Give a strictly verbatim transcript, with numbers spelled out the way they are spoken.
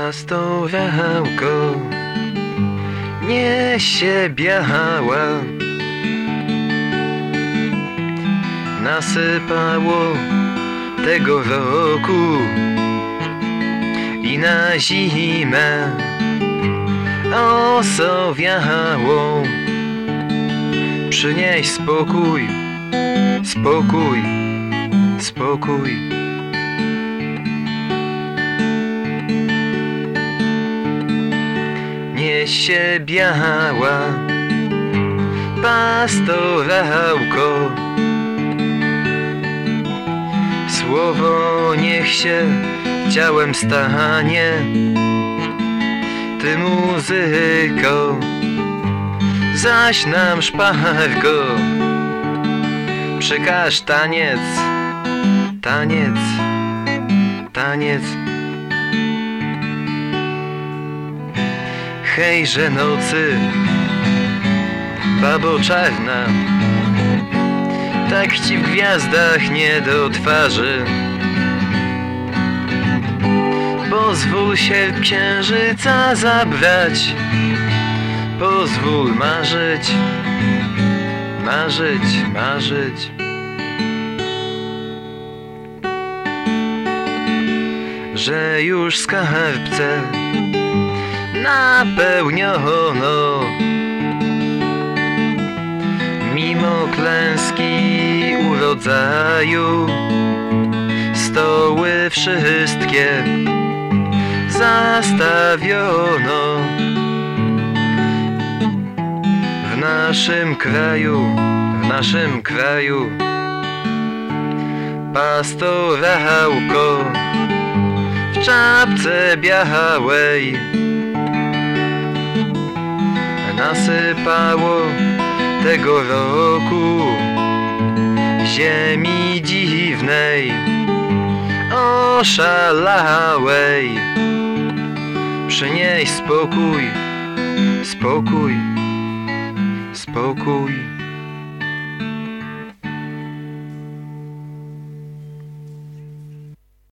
Pastorełko niesie biała, nasypało tego roku i na zimę osowiało. Przynieś spokój, spokój, spokój. Niesie biała pastorałko, słowo niech się ciałem stanie. Ty muzyko, zaś nam szpargo, przekaż taniec, taniec, taniec. Hejże nocy, babo czarna, tak ci w gwiazdach nie do twarzy. Pozwól się księżyca zabrać, pozwól marzyć, marzyć, marzyć. Że już skarbce napełniono, mimo klęski urodzaju, stoły wszystkie zastawiono. W naszym kraju, w naszym kraju pastorałko w czapce białej nasypało tego roku ziemi dziwnej, oszalałej. Przynieś spokój, spokój, spokój.